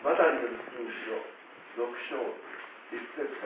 マタイによる福音書6章1節から、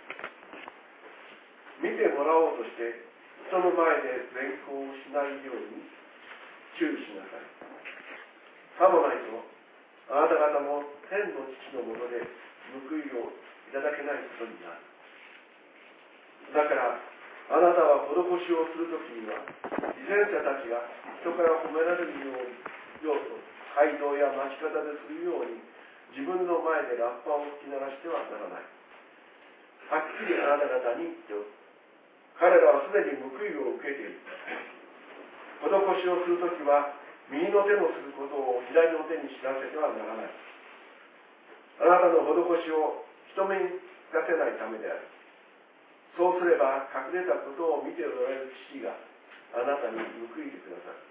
見てもらおうとして人の前で善行をしないように注意しなさい。さもないとあなた方も天の父のもとで報いをいただけないことになる。だからあなたは施しをするときには、偽善者たちが人から褒められるようと街道や街角でするように、自分の前でラッパを吹き鳴らしてはならない。はっきりあなた方に言っておく。彼らはすでに報いを受けている。施しをするときは、右の手のすることを左の手に知らせてはならない。あなたの施しを人目に出せないためである。そうすれば隠れたことを見ておられる父があなたに報いてくださる。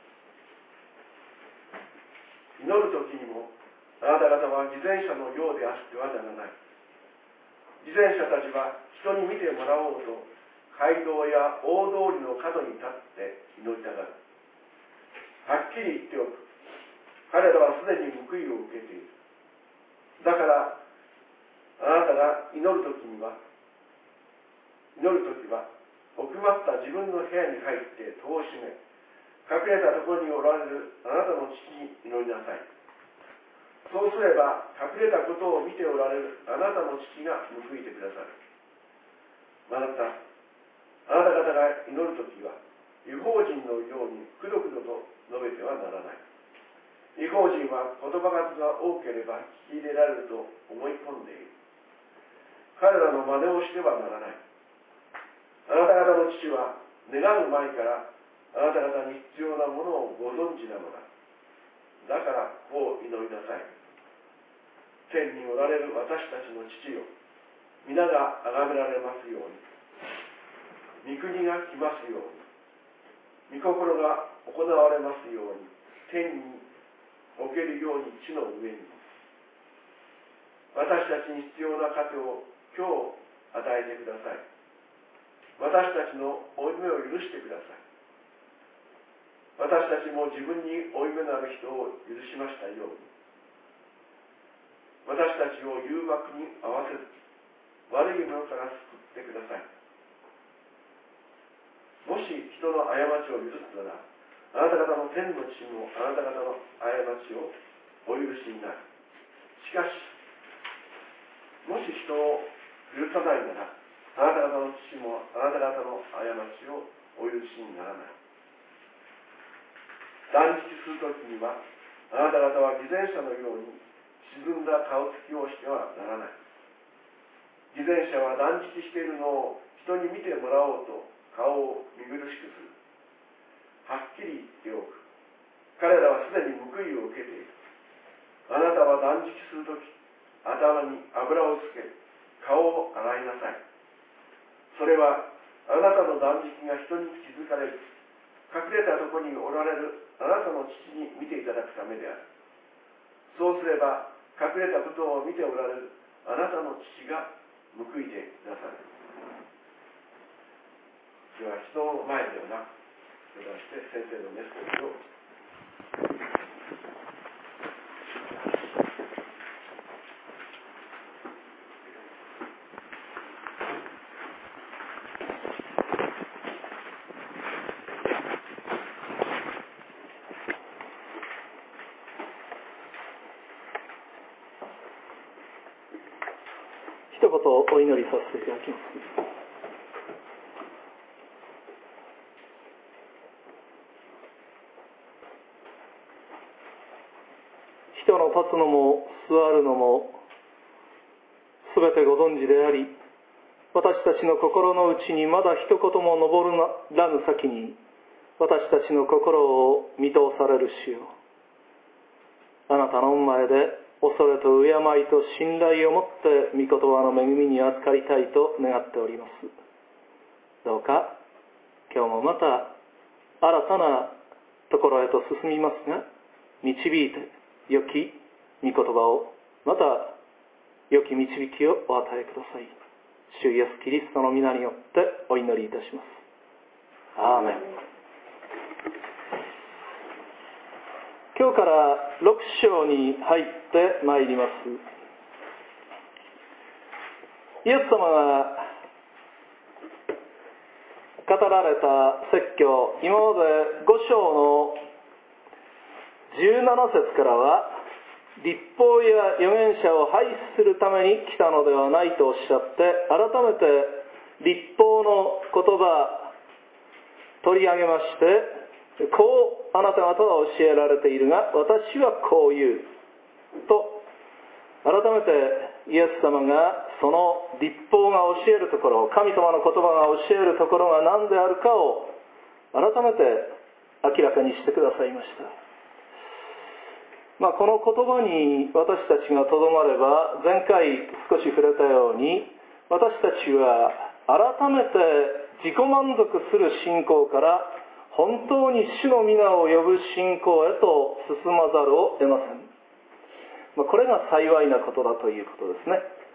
祈るときにもあなた方は偽善者のようであってはならない。偽善者たちは人に見てもらおうと街道や大通りの角に立って祈りたがる。はっきり言っておく。彼らはすでに報いを受けている。だからあなたが祈るときは奥まった自分の部屋に入って戸を閉め、隠れたところにおられるあなたの父に祈りなさい。そうすれば隠れたことを見ておられるあなたの父が報いてくださる。またあなた方が祈るときは、異邦人のようにくどくどと述べてはならない。異邦人は言葉数が多ければ聞き入れられると思い込んでいる。彼らの真似をしてはならない。あなた方の父は願う前からあなた方に必要なものをご存知なのだ。だからこう祈りなさい。天におられる私たちの父よ、皆が崇められますように。御国が来ますように。御心が行われますように。天におけるように地の上に。私たちに必要な糧を今日与えてください。私たちの負い目を許してください。私たちも自分に負い目のある人を許しましたように、私たちを誘惑に合わせず、悪いものから救ってください。もし人の過ちを許すなら、あなた方の天の父もあなた方の過ちをお許しになる。しかし、もし人を許さないなら、あなた方の父もあなた方の過ちをお許しにならない。断食するときには、あなた方は偽善者のように沈んだ顔つきをしてはならない。偽善者は断食しているのを人に見てもらおうと顔を見苦しくする。はっきり言っておく。彼らはすでに報いを受けている。あなたは断食するとき、頭に油をつけ、顔を洗いなさい。それはあなたの断食が人に気づかれる、隠れたところにおられるあなたの父に見ていただくためである。そうすれば隠れたことを見ておられるあなたの父が報いてくださる。では人の前ではなく、それからして先生のメッセージを一言お祈りさせていただきます。人の立つのも座るのもすべてご存知であり、私たちの心の内にまだ一言も上らぬ先に私たちの心を見通される主よ、あなたの御前で恐れと敬いと信頼をもって御言葉の恵みに預かりたいと願っております。どうか今日もまた新たなところへと進みますが、導いて良き御言葉を、また良き導きをお与えください。主イエスキリストの皆によってお祈りいたします。アーメン。 今日から6章に入ってまいります。イエス様が語られた説教、今まで5章の17節からは、律法や預言者を廃止するために来たのではないとおっしゃって、改めて律法の言葉取り上げまして、こうあなた方は教えられているが、私はこう言うと、改めてイエス様がその律法が教えるところ、神様の言葉が教えるところが何であるかを改めて明らかにしてくださいました。この言葉に私たちがとどまれば、前回少し触れたように、私たちは改めて自己満足する信仰から本当に主の皆を呼ぶ信仰へと進まざるを得ません。これが幸いなことだということですね。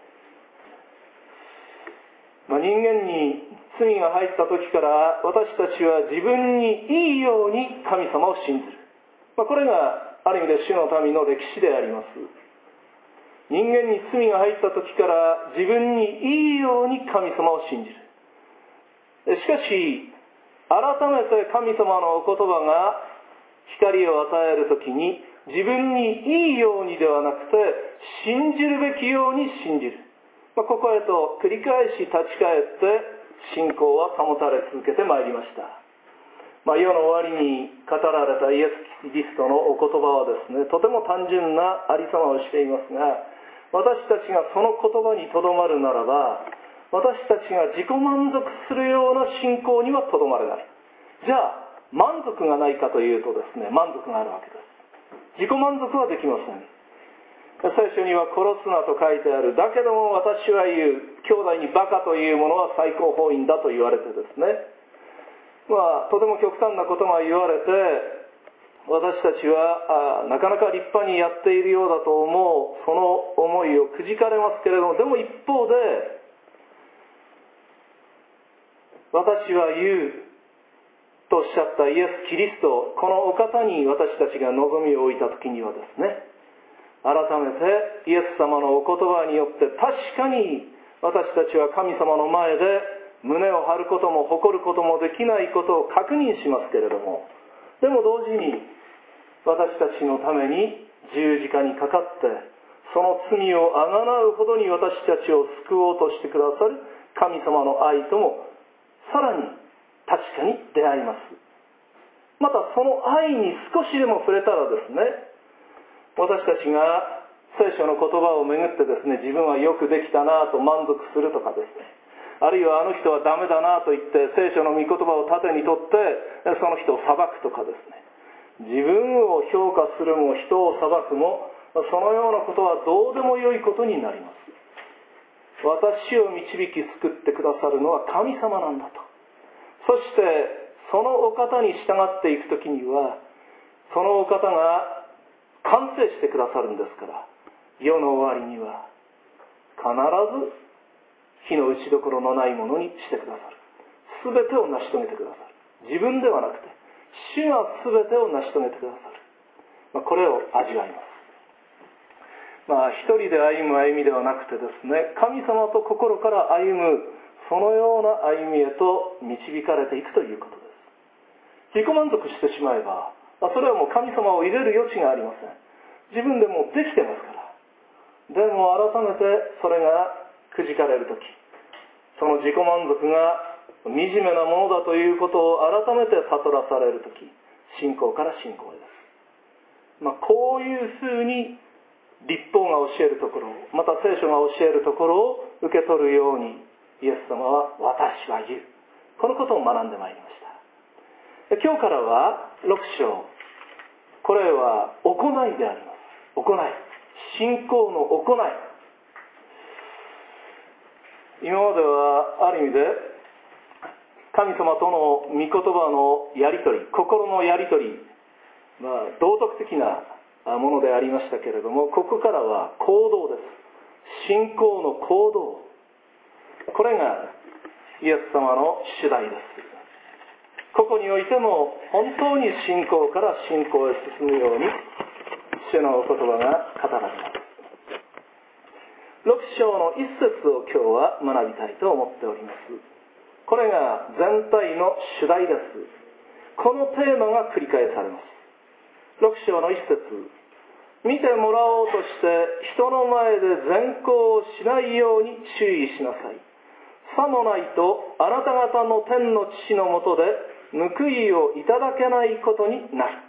人間に罪が入った時から私たちは自分にいいように神様を信じる。これがある意味で主の民の歴史であります。人間に罪が入った時から自分にいいように神様を信じる。しかし改めて神様のお言葉が光を与える時に、自分にいいようにではなくて信じるべきように信じる。ここへと繰り返し立ち返って信仰は保たれ続けてまいりました。世の終わりに語られたイエス・キリストのお言葉はですね、とても単純なありさまをしていますが、私たちがその言葉にとどまるならば、私たちが自己満足するような信仰にはとどまれない。じゃあ満足がないかというとですね、満足があるわけです。自己満足はできません。聖書には殺すなと書いてある。だけども私は言う、兄弟にバカというものは最高法院だと言われてですね、とても極端なことが言われて、私たちはなかなか立派にやっているようだと思う、その思いをくじかれますけれども、でも一方で私は言うとおっしゃったイエス・キリスト、このお方に私たちが望みを置いた時にはですね、改めてイエス様のお言葉によって確かに私たちは神様の前で胸を張ることも誇ることもできないことを確認しますけれども、でも同時に私たちのために十字架にかかってその罪をあがなうほどに私たちを救おうとしてくださる神様の愛ともさらに確かに出会います。またその愛に少しでも触れたらですね、私たちが聖書の言葉をめぐってですね、自分はよくできたなと満足するとかですね、あるいはあの人はダメだなと言って聖書の御言葉を盾にとってその人を裁くとかですね、自分を評価するも人を裁くもそのようなことはどうでもよいことになります。私を導き救ってくださるのは神様なんだと。そしてそのお方に従っていくときには、そのお方が完成してくださるんですから、世の終わりには必ず火の打ちどころのないものにしてくださる。すべてを成し遂げてくださる。自分ではなくて主がすべてを成し遂げてくださる。これを味わいます。一人で歩む歩みではなくてですね、神様と心から歩むそのような歩みへと導かれていくということです。自己満足してしまえば、それはもう神様を入れる余地がありません。自分でもうできてますから。でも改めてそれがくじかれるとき、その自己満足が惨めなものだということを改めて悟らされるとき、信仰から信仰へです。こういうふうに律法が教えるところ、また聖書が教えるところを受け取るように、イエス様は私は言う、このことを学んでまいりました。今日からは6章、これは行いであります。行い、信仰の行い。今まではある意味で神様との御言葉のやり取り、心のやり取り、道徳的なものでありましたけれども、ここからは行動です。信仰の行動、これがイエス様の主題です。ここにおいても本当に信仰から信仰へ進むように主のお言葉が語られます。6章の一節を今日は学びたいと思っております。これが全体の主題です。このテーマが繰り返されます。6章の一節、見てもらおうとして人の前で善行をしないように注意しなさい。さもないとあなた方の天の父のもとで報いをいただけないことになる。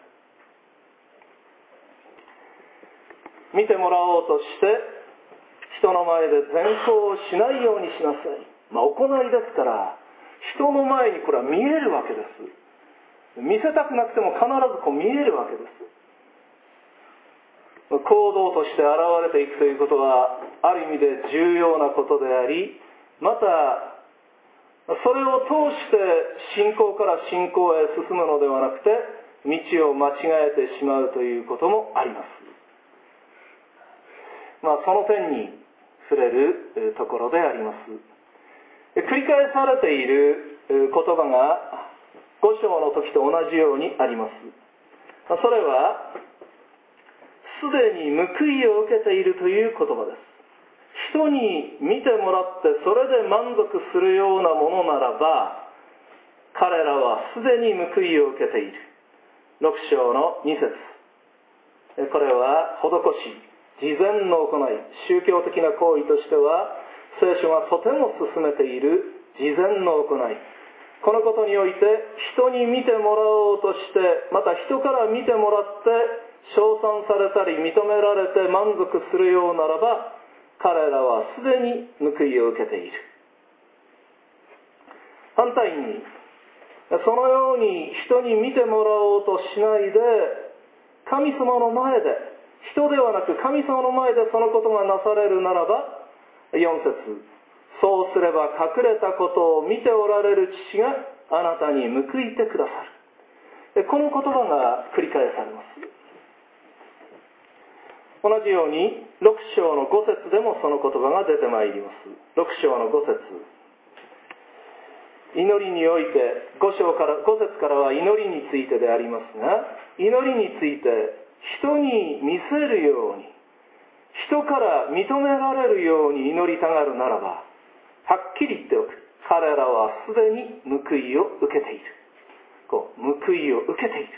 見てもらおうとして人の前で善行をしないようにしなさい。行いですから人の前にこれは見えるわけです。見せたくなくても必ず見えるわけです。行動として現れていくということはある意味で重要なことであり、またそれを通して信仰から信仰へ進むのではなくて道を間違えてしまうということもあります。その点に触れるところであります。繰り返されている言葉が5章の時と同じようにあります。それはすでに報いを受けているという言葉です。人に見てもらってそれで満足するようなものならば、彼らはすでに報いを受けている。6章の2節、これは施し、事前の行い、宗教的な行為としては聖書がとても進めている事前の行い、このことにおいて人に見てもらおうとして、また人から見てもらって称賛されたり認められて満足するようならば、彼らはすでに報いを受けている。反対にそのように人に見てもらおうとしないで、神様の前で、人ではなく神様の前でそのことがなされるならば、4節、そうすれば隠れたことを見ておられる父があなたに報いてくださる。この言葉が繰り返されます。同じように6章の5節でもその言葉が出てまいります。6章の5節、祈りにおいて5節からは祈りについてでありますが、祈りについて人に見せるように、人から認められるように祈りたがるならば、はっきり言っておく。彼らはすでに報いを受けている。報いを受けている。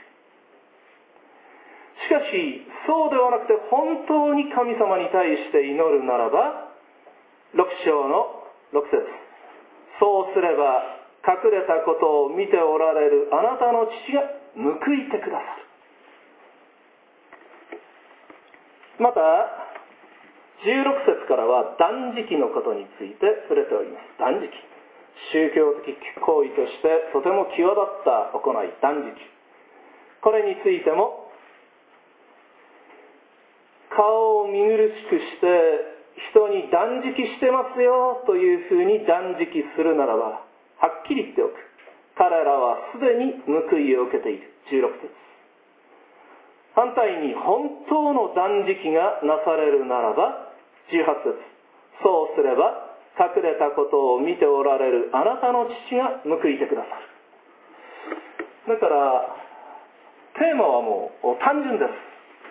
しかし、そうではなくて本当に神様に対して祈るならば、6章の6節、そうすれば隠れたことを見ておられるあなたの父が報いてくださる。また16節からは断食のことについて触れております。断食、宗教的行為としてとても際立った行い、断食、これについても顔を見苦しくして人に断食してますよというふうに断食するならば、はっきり言っておく。彼らはすでに報いを受けている。16節。反対に本当の断食がなされるならば、18節。そうすれば隠れたことを見ておられるあなたの父が報いてくださる。だからテーマはもう単純です。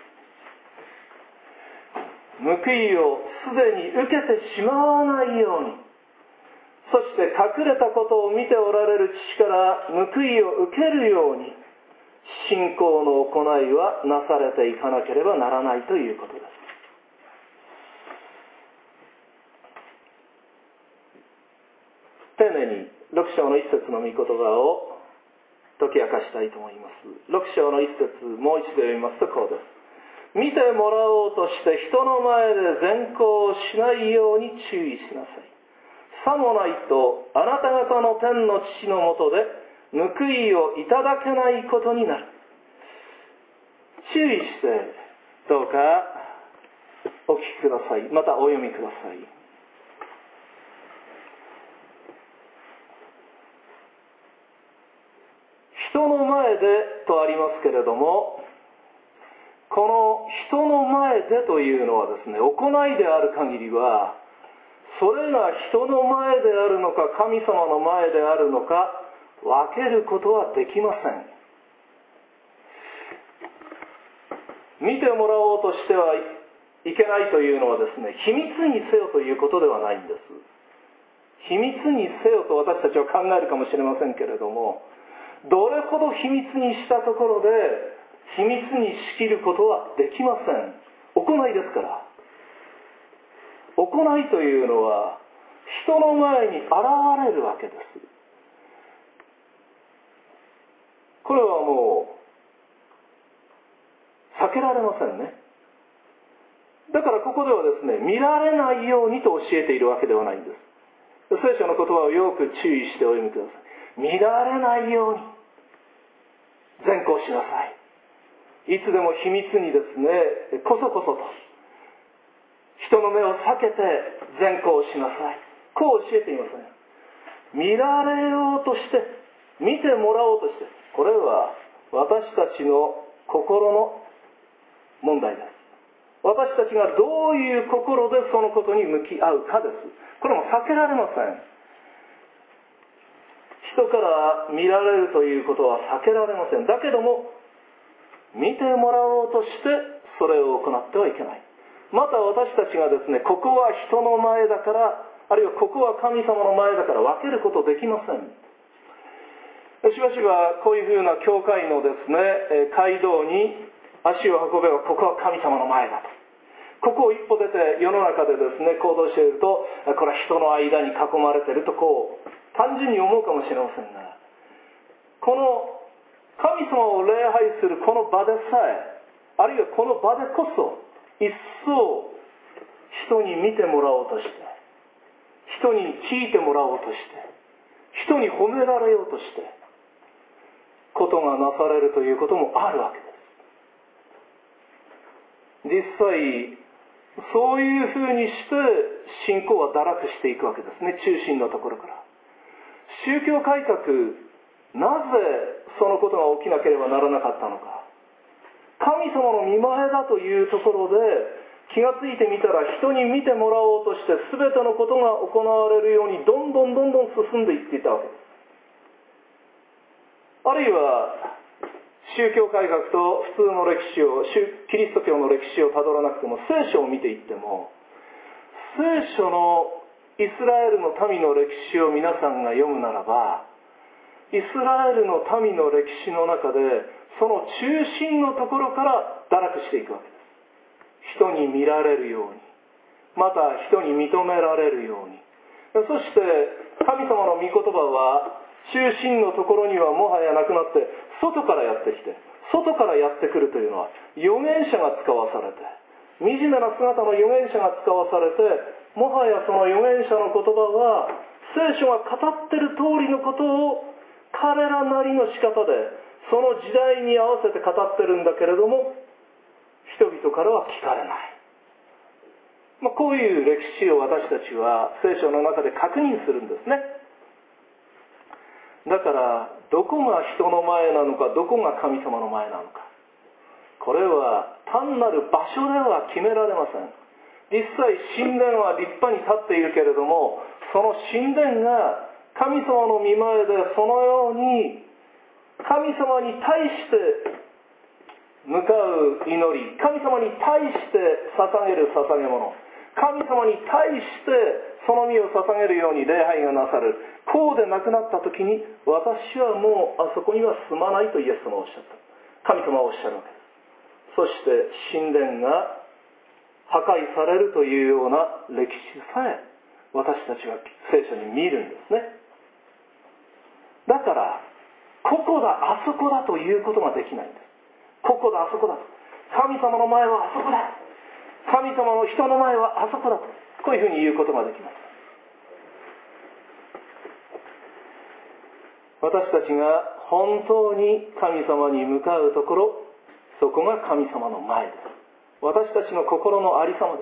報いをすでに受けてしまわないように、そして隠れたことを見ておられる父から報いを受けるように、信仰の行いはなされていかなければならないということです。丁寧に6章の一節の御言葉を解き明かしたいと思います。6章の一節、もう一度読みますとこうです。見てもらおうとして人の前で善行をしないように注意しなさい。さもないとあなた方の天の父のもとで報いをいただけないことになる。注意してどうかお聞きください。またお読みください。人の前でとありますけれども、この人の前でというのはですね、行いである限りは、それが人の前であるのか神様の前であるのか分けることはできません。 見てもらおうとしてはいけないというのはですね、秘密にせよということではないんです。秘密にせよと私たちは考えるかもしれませんけれども、どれほど秘密にしたところで秘密に仕切ることはできません。行いですから。行いというのは人の前に現れるわけです。これはもう避けられませんね。だからここではですね、見られないようにと教えているわけではないんです。聖書の言葉をよく注意してお読みください。見られないように善行しなさい。いつでも秘密にですね、こそこそと人の目を避けて善行しなさい。こう教えていません。見られようとして見てもらおうとして、これは私たちの心の問題です。私たちがどういう心でそのことに向き合うかです。これも避けられません。人から見られるということは避けられません。だけども見てもらおうとしてそれを行ってはいけない。また私たちがですね、ここは人の前だから、あるいはここは神様の前だから分けることできません。しばしばこういうふうな教会のですね、街道に足を運べばここは神様の前だと。ここを一歩出て世の中でですね、行動していると、これは人の間に囲まれているとこう単純に思うかもしれませんが、この神様を礼拝するこの場でさえ、あるいはこの場でこそ一層人に見てもらおうとして、人に聞いてもらおうとして、人に褒められようとしてことがなされるということもあるわけです。実際そういうふうにして信仰は堕落していくわけですね。中心のところから宗教改革、なぜそのことが起きなければならなかったのか。神様の御前だというところで気がついてみたら、人に見てもらおうとして全てのことが行われるようにどんどん進んでいっていたわけです。あるいは宗教改革と普通の歴史を、キリスト教の歴史をたどらなくても聖書を見ていっても、聖書のイスラエルの民の歴史を皆さんが読むならば、イスラエルの民の歴史の中でその中心のところから堕落していくわけです。人に見られるように、また人に認められるように。そして神様の御言葉は中心のところにはもはやなくなって、外からやってきて、外からやってくるというのは預言者が使わされて、惨めな姿の預言者が使わされて、もはやその預言者の言葉は聖書が語っている通りのことを彼らなりの仕方でその時代に合わせて語ってるんだけれども、人々からは聞かれない。こういう歴史を私たちは聖書の中で確認するんですね。だからどこが人の前なのか、どこが神様の前なのか、これは単なる場所では決められません。実際神殿は立派に立っているけれども、その神殿が神様の御前でそのように神様に対して向かう祈り、神様に対して捧げる捧げ物、神様に対してその身を捧げるように礼拝がなされる。こうでなくなった時に、私はもうあそこには住まないとイエス様はおっしゃった。神様はおっしゃるわけです。そして神殿が破壊されるというような歴史さえ私たちは聖書に見るんですね。だからここだあそこだということができないんです。ここだあそこだ、神様の前はあそこだ、神様の人の前はあそこだと、こういうふうに言うことができます。私たちが本当に神様に向かうところ、そこが神様の前です。私たちの心のありさまです。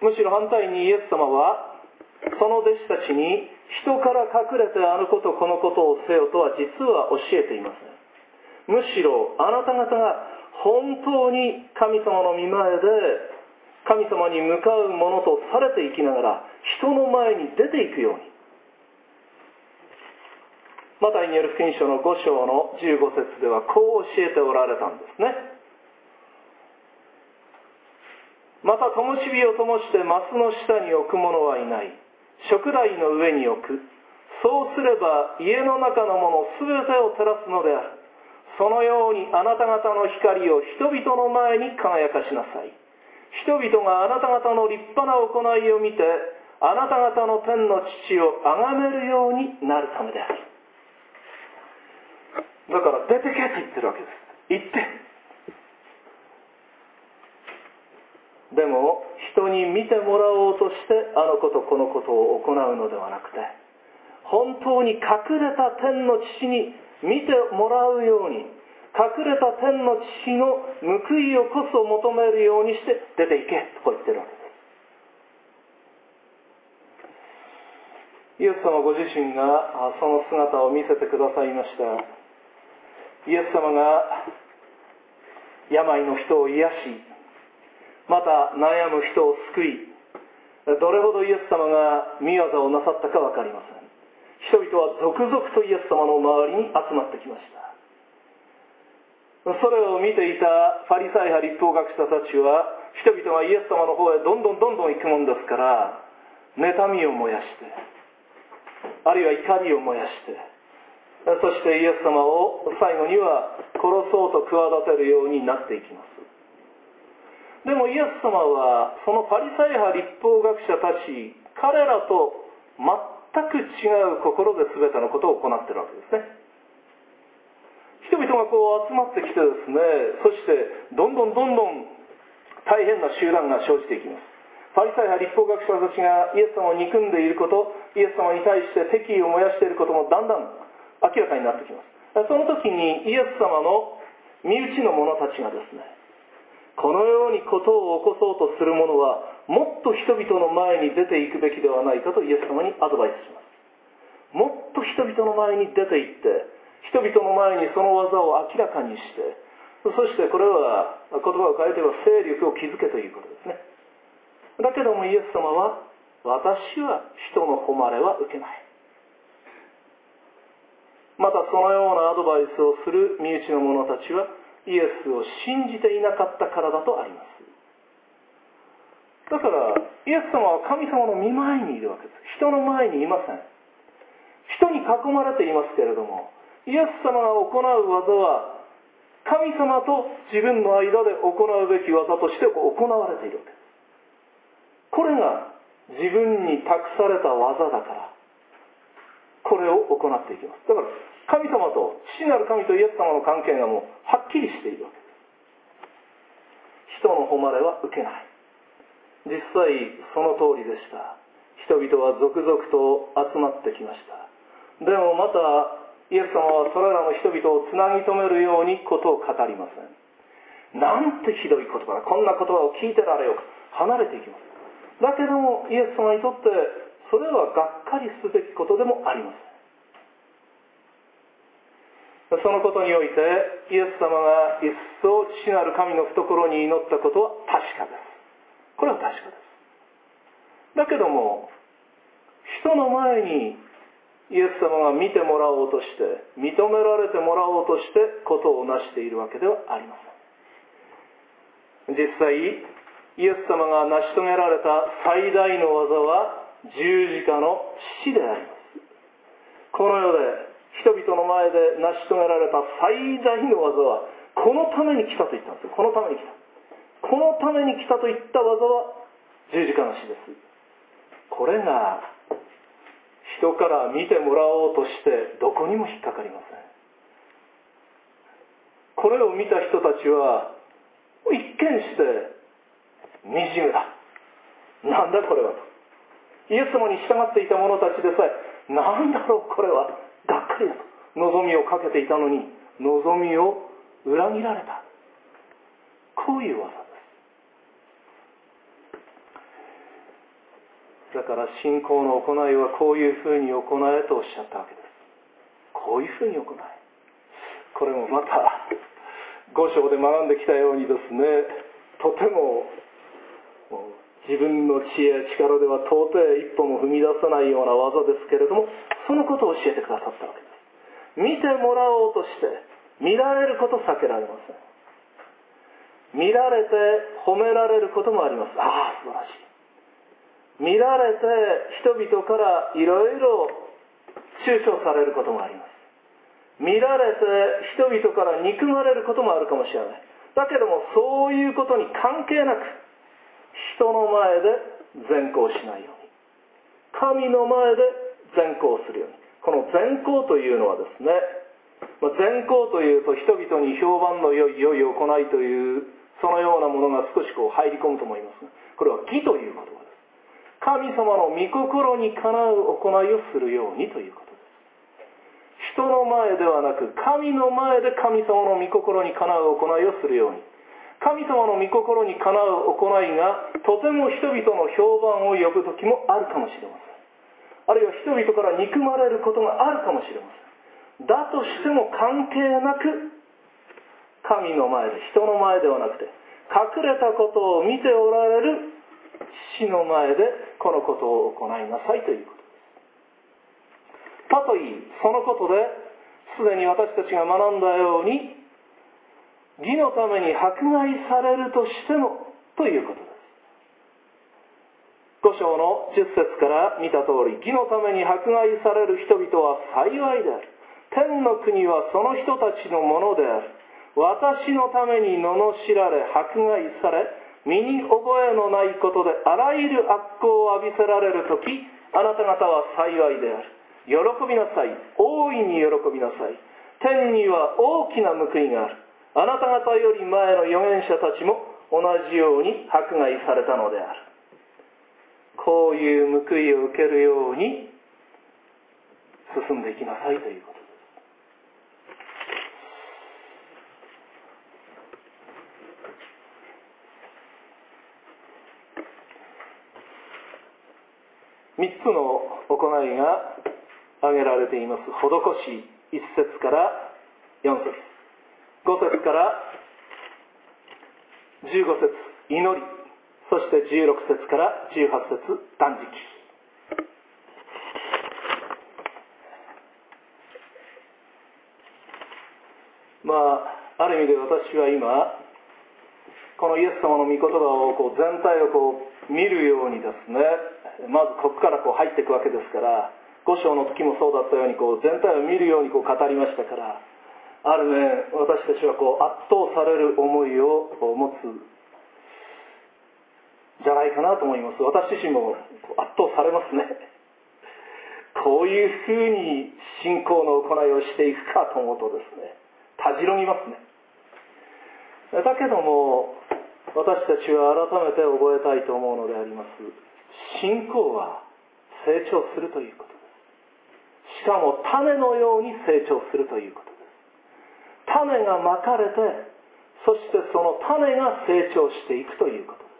むしろ反対にイエス様はその弟子たちに、人から隠れてあのことこのことをせよとは実は教えていません。むしろあなた方が本当に神様の御前で神様に向かうものとされていきながら人の前に出ていくように。マタイによる福音書の5章の15節ではこう教えておられたんですね。 また灯火を灯してマスの下に置く者はいない。燭台の上に置く。そうすれば家の中のものすべてを照らすのである。そのようにあなた方の光を人々の前に輝かしなさい。人々があなた方の立派な行いを見て、あなた方の天の父を崇めるようになるためである。だから出てけと言ってるわけです。行って。でも人に見てもらおうとしてあのことこのことを行うのではなくて、本当に隠れた天の父に見てもらうように、隠れた天の父の報いをこそ求めるようにして出ていけと言ってるわけです。イエス様ご自身がその姿を見せてくださいました。イエス様が病の人を癒し、また悩む人を救い、どれほどイエス様が御業をなさったか分かりません。人々は続々とイエス様の周りに集まってきました。それを見ていたファリサイ派律法学者たちは、人々がイエス様の方へどんどん行くもんですから、妬みを燃やして、あるいは怒りを燃やして、そしてイエス様を最後には殺そうと企てるようになっていきます。でもイエス様はそのファリサイ派律法学者たち、彼らと全く違う心で全てのことを行っているわけですね。人々がこう集まってきてですね、そしてどんどん大変な集団が生じていきます。ファリサイ派律法学者たちがイエス様を憎んでいること、イエス様に対して敵意を燃やしていることもだんだん明らかになってきます。その時にイエス様の身内の者たちがですね、このようにことを起こそうとする者はもっと人々の前に出ていくべきではないかとイエス様にアドバイスします。もっと人々の前に出て行って、人々の前にその技を明らかにして、そしてこれは言葉を変えては勢力を築けということですね。だけどもイエス様は、私は人の誉れは受けない。またそのようなアドバイスをする身内の者たちはイエスを信じていなかったからだとあります。だからイエス様は神様の御前にいるわけです。人の前にいません。人に囲まれていますけれども、イエス様が行う技は神様と自分の間で行うべき技として行われているわけです。これが自分に託された技だから、これを行っていきます。だから神様と、父なる神とイエス様の関係がもうはっきりしているわけです。人の誉れは受けない。実際その通りでした。人々は続々と集まってきました。でもまたイエス様はそれらの人々をつなぎ止めるようにことを語りません。なんてひどい言葉だ、こんな言葉を聞いてられようか、離れていきます。だけどもイエス様にとってそれはがっかりすべきことでもありません。そのことにおいてイエス様が一層父なる神の懐に祈ったことは確かです。これは確かです。だけども人の前にイエス様が見てもらおうとして、認められてもらおうとしてことをなしているわけではありません。実際イエス様が成し遂げられた最大の技は十字架の死であります。この世で人々の前で成し遂げられた最大の技はこのために来たと言ったんですよ。このために来た。このために来たといった技は十字架の死です。これが人から見てもらおうとしてどこにも引っかかりません。これを見た人たちは一見して惨めだ、なんだこれはと、イエス様に従っていた者たちでさえ、なんだろうこれは、がっかりだと望みをかけていたのに望みを裏切られた、こういう技です。だから信仰の行いはこういうふうに行えとおっしゃったわけです。こういうふうに行い、これもまた五章で学んできたようにですね、とても自分の知恵や力では到底一歩も踏み出せないような技ですけれども、そのことを教えてくださったわけです。見てもらおうとして見られること避けられません。 見られて褒められることもあります。ああ、素晴らしい。見られて人々からいろいろ中傷されることもあります。見られて人々から憎まれることもあるかもしれない。だけどもそういうことに関係なく、人の前で善行しないように、神の前で善行するように。この善行というのはですね、善行というと人々に評判の良い行いというそのようなものが少し入り込むと思いますが、これは義という言葉です。神様の御心にかなう行いをするようにということです。人の前ではなく神の前で神様の御心にかなう行いをするように。神様の御心にかなう行いがとても人々の評判を呼ぶ時もあるかもしれません。あるいは人々から憎まれることがあるかもしれません。だとしても関係なく、神の前で、人の前ではなくて、隠れたことを見ておられる父の前でこのことを行いなさいということです。かといい、そのことですでに私たちが学んだように、義のために迫害されるとしてもということです。5章の10節から見た通り、義のために迫害される人々は幸いである。天の国はその人たちのものである。私のために罵られ迫害され、身に覚えのないことであらゆる悪行を浴びせられるとき、あなた方は幸いである。喜びなさい。大いに喜びなさい。天には大きな報いがある。あなた方より前の預言者たちも同じように迫害されたのである。こういう報いを受けるように進んでいきなさいということです。3つの行いが挙げられています。施し、1節から4節、5節から15節、祈り、そして16節から18節、断食。ある意味で私は今このイエス様の御言葉を全体を見るようにですね、まずここから入っていくわけですから、5章の時もそうだったように全体を見るように語りましたから、ある面私たちは圧倒される思いを持つじゃないかなと思います。私自身も圧倒されますね。こういうふうに信仰の行いをしていくかと思うとですね、たじろぎますね。だけども私たちは改めて覚えたいと思うのであります。信仰は成長するということです。しかも種のように成長するということです。種がまかれて、そしてその種が成長していくということです。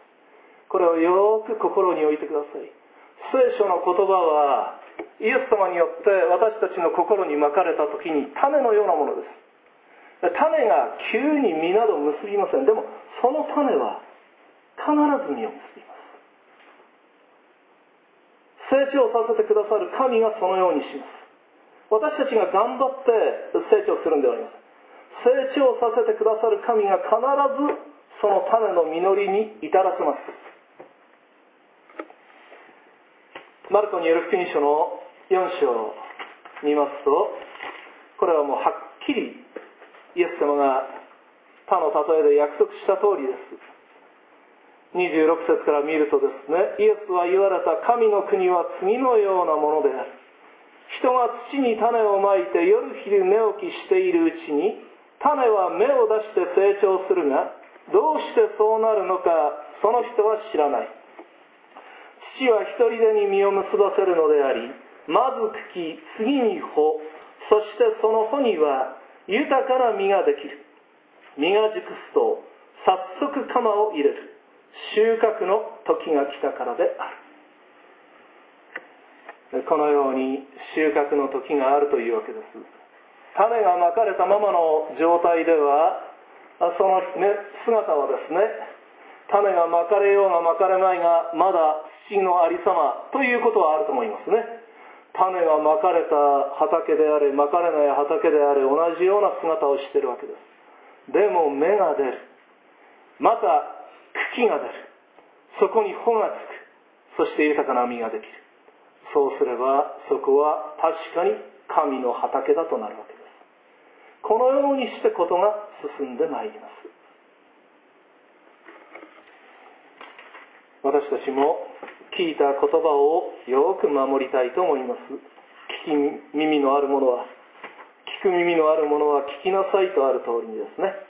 これをよく心に置いてください。聖書の言葉はイエス様によって私たちの心にまかれた時に種のようなものです。種が急に実など結びません。でもその種は必ず実を結びます。成長させてくださる神がそのようにします。私たちが頑張って成長するんではありません。成長させてくださる神が必ずその種の実りに至らせます。マルコによる福音書の4章を見ますと、これはもうはっきりイエス様が他の例えで約束した通りです。26節から見るとですね、イエスは言われた。神の国は次のようなものである。人が土に種をまいて夜昼寝起きしているうちに、種は芽を出して成長するが、どうしてそうなるのかその人は知らない。父は一人でに実を結ばせるのであり、まず茎、次に穂、そしてその穂には豊かな実ができる。実が熟すと早速鎌を入れる。収穫の時が来たからである。このように収穫の時があるというわけです。種がまかれたままの状態では、その姿はですね、種がまかれようがまかれまいがまだ土のありさまということはあると思いますね。種がまかれた畑であれ、まかれない畑であれ、同じような姿をしているわけです。でも芽が出る。 また茎が出る。そこに穂がつく。そして豊かな実ができる。そうすればそこは確かに神の畑だとなるわけです。このようにしてことが進んでまいります。私たちも聞いた言葉をよく守りたいと思います。聞く耳のある者は聞きなさいとある通りにですね、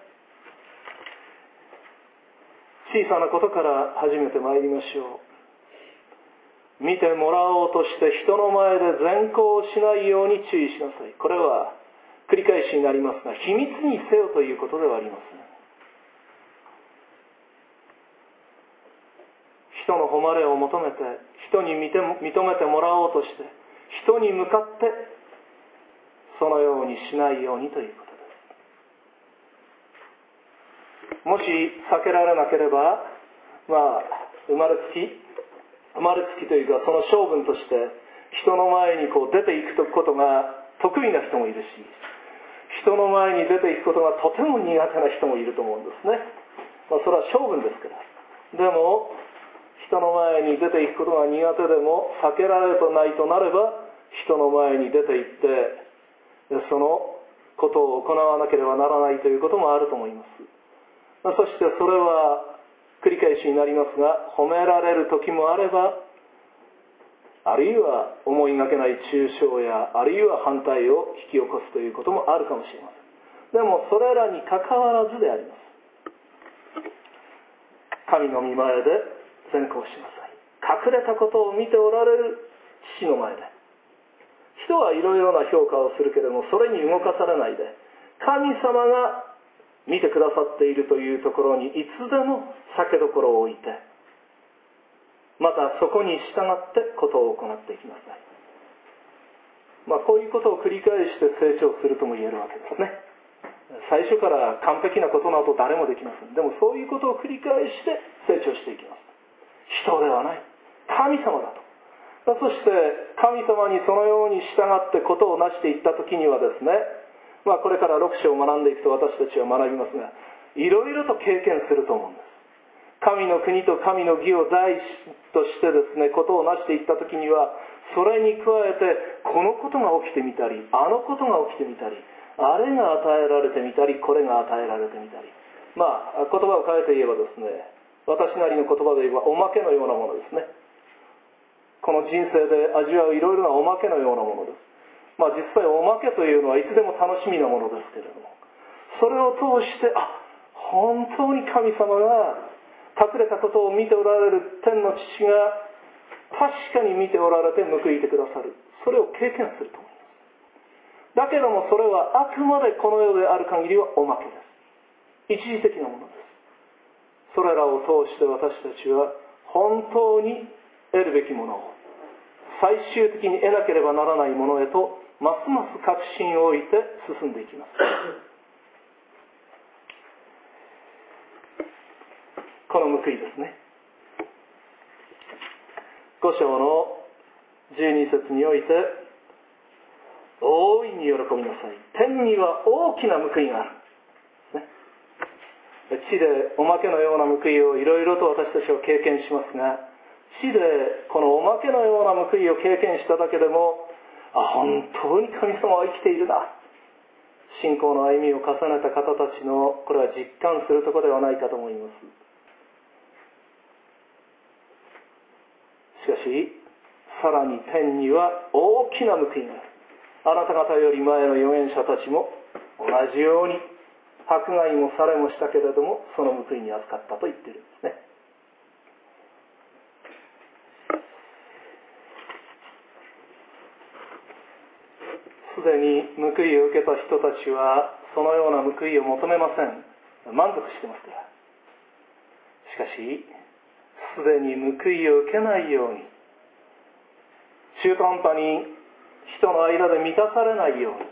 小さなことから始めてまいりましょう。見てもらおうとして人の前で善行をしないように注意しなさい。これは繰り返しになりますが、秘密にせよということではありません。人の誉れを求めて、人に認めてもらおうとして、人に向かってそのようにしないようにということです。もし避けられなければ、生まれつきというか、その性分として人の前に出ていくことが得意な人もいるし、人の前に出ていくことがとても苦手な人もいると思うんですね。それは性分ですから。でも人の前に出ていくことが苦手でも避けられないとなれば、人の前に出ていってそのことを行わなければならないということもあると思います。そしてそれは繰り返しになりますが、褒められる時もあれば、あるいは思いがけない中傷や、あるいは反対を引き起こすということもあるかもしれません。でもそれらにかかわらずであります。神の御前で善行しなさい。隠れたことを見ておられる父の前で。人はいろいろな評価をするけれども、それに動かされないで、神様が見てくださっているというところにいつでも酒どころを置いて、またそこに従ってことを行っていきなさい。こういうことを繰り返して成長するとも言えるわけですね。最初から完璧なことなど誰もできません。でもそういうことを繰り返して成長していきます。人ではない、神様だと。そして神様にそのように従ってことをなしていったときにはですね、これから6章を学んでいくと私たちは学びますが、いろいろと経験すると思うんです。神の国と神の義を第一としてですね、ことをなしていったときには、それに加えてこのことが起きてみたり、あのことが起きてみたり、あれが与えられてみたり、これが与えられてみたり、言葉を変えて言えばですね、私なりの言葉で言えばおまけのようなものですね。この人生で味わういろいろなおまけのようなものです。実際おまけというのはいつでも楽しみなものですけれども、それを通して本当に神様が隠れたことを見ておられる天の父が確かに見ておられて報いてくださる、それを経験すると思います。だけどもそれはあくまでこの世である限りはおまけです。一時的なものです。それらを通して私たちは本当に得るべきものを最終的に得なければならないものへとますます確信を置いて進んでいきます。この報いですね。5章の12節において、大いに喜びなさい。天には大きな報いがある。地でおまけのような報いをいろいろと私たちは経験しますが、地でこのおまけのような報いを経験しただけでも、本当に神様は生きているな、信仰の歩みを重ねた方たちのこれは実感するところではないかと思います。しかしさらに天には大きな報いがある。あなた方より前の預言者たちも同じように迫害もされもしたけれども、その報いに預かったと言っているんですね。すでに報いを受けた人たちはそのような報いを求めません。満足してますから。しかしすでに報いを受けないように、中途半端に人の間で満たされないように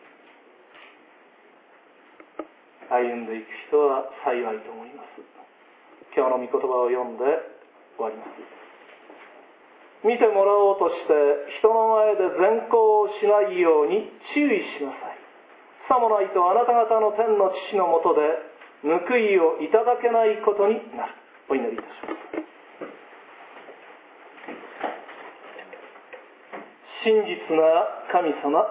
歩んでいく人は幸いと思います。今日の御言葉を読んで終わります。見てもらおうとして人の前で善行をしないように注意しなさい。さもないとあなた方の天の父のもとで報いをいただけないことになる。お祈りいたします。真実な神様、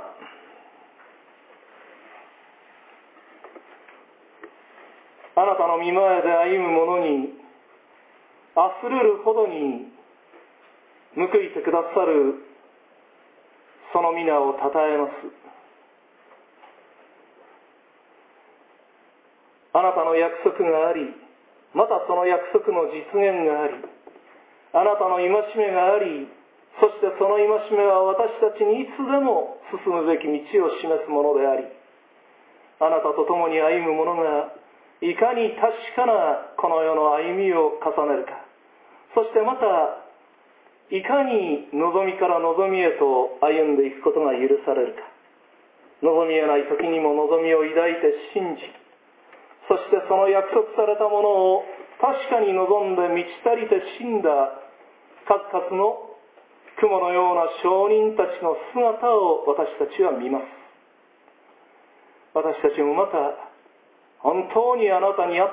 あなたの御前で歩む者にあふれるほどに報いてくださるその皆をたたえます。あなたの約束があり、またその約束の実現があり、あなたの戒めがあり、そしてその戒めは私たちにいつでも進むべき道を示すものであり、あなたと共に歩む者がいかに確かなこの世の歩みを重ねるか、そしてまたいかに望みから望みへと歩んでいくことが許されるか、望みえない時にも望みを抱いて信じ、そしてその約束されたものを確かに望んで満ち足りて死んだ数々の雲のような証人たちの姿を私たちは見ます。私たちもまた本当にあなたにあ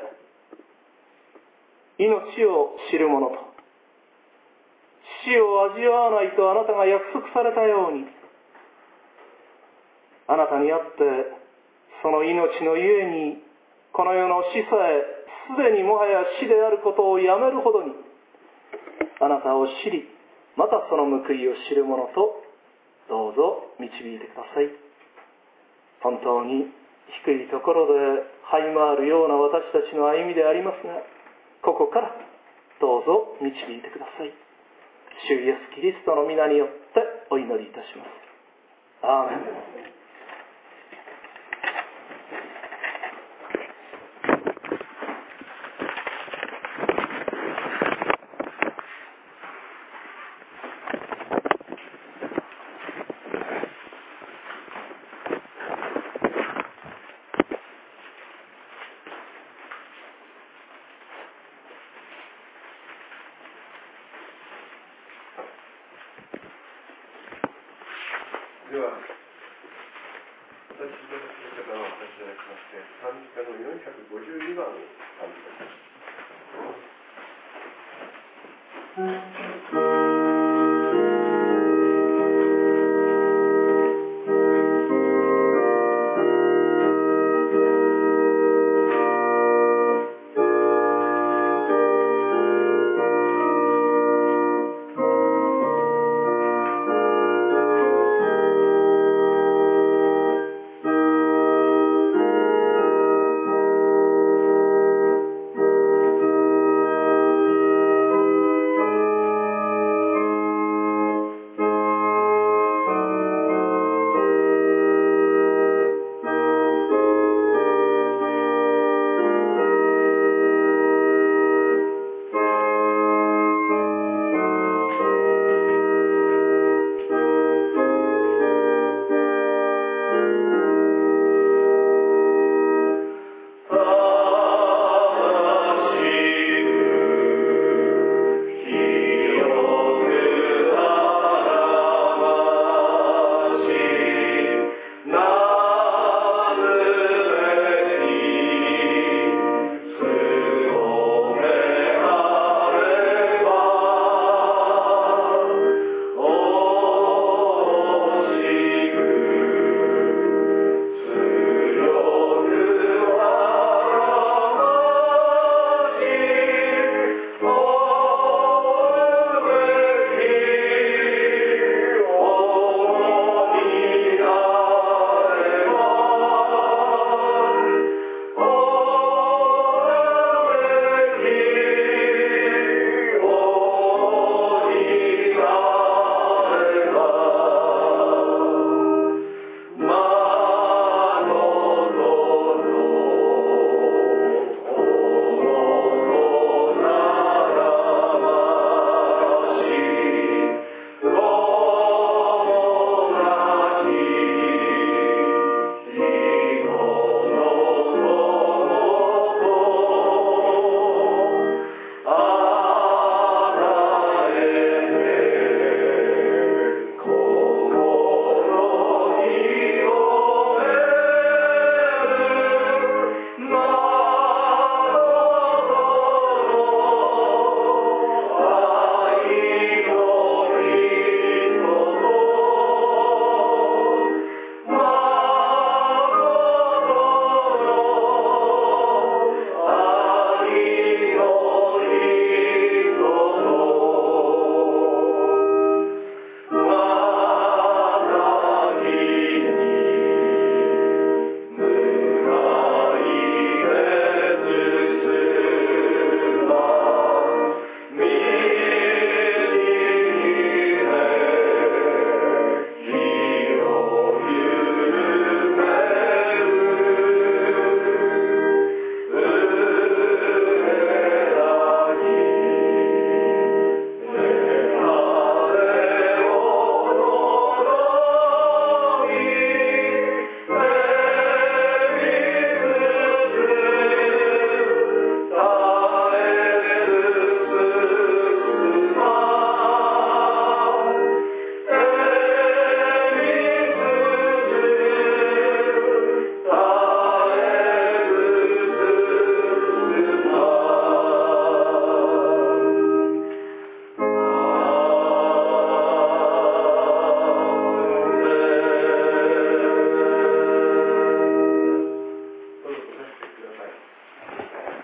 って命を知る者と、死を味わわないとあなたが約束されたように、あなたにあってその命のゆえにこの世の死さえすでにもはや死であることをやめるほどにあなたを知り、またその報いを知る者とどうぞ導いてください。本当に低いところで這い回るような私たちの歩みでありますが、ここからどうぞ導いてください。主イエスキリストの皆によってお祈りいたします。アーメン。 では、私の言い方をお話しいただきまして、賛美歌の452番を賛美いたします。